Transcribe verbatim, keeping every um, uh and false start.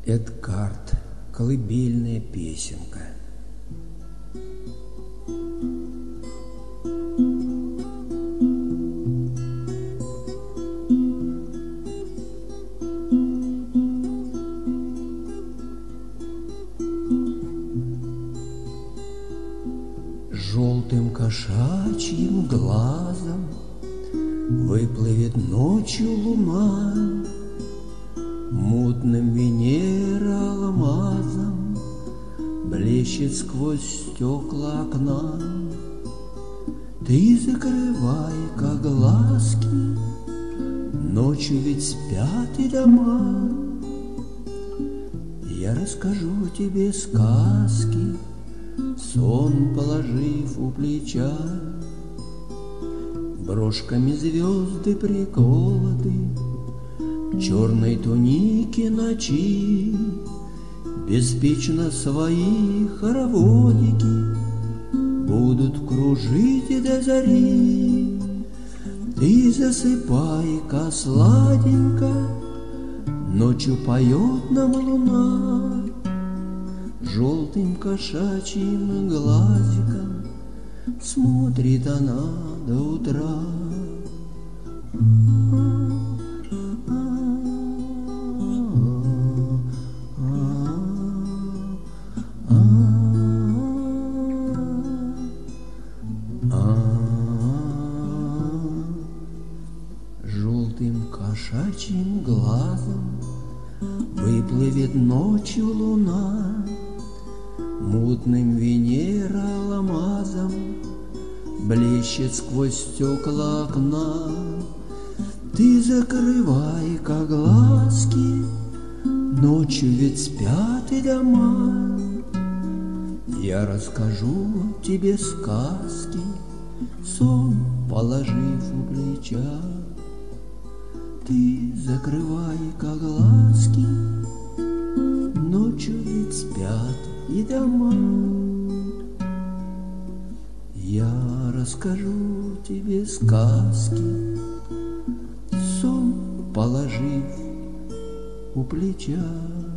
Эдгард, колыбельная песенка. Желтым кошачьим глазом выплывет ночью луна, мутным Венера алмазом блещет сквозь стекла окна. Ты закрывай-ка глазки, ночью ведь спят и дома. Я расскажу тебе сказки, сон положив у плеча. Брошками звезды приколоты к черной тунике ночи. Беспечно свои хороводики будут кружить до зари. Ты засыпай-ка сладенько, ночью поет нам луна. Желтым кошачьим глазиком смотрит она до утра. Желтым кошачьим глазом выплывет ночью луна, мутным Венера алмазом блещет сквозь стекла окна. Ты закрывай-ка глазки, ночью ведь спят и дома. Я расскажу тебе сказки, сон положив у плеча. Ты закрывай-ка глазки, ночью ведь спят и дома. Я расскажу тебе сказки, сон положив у плеча.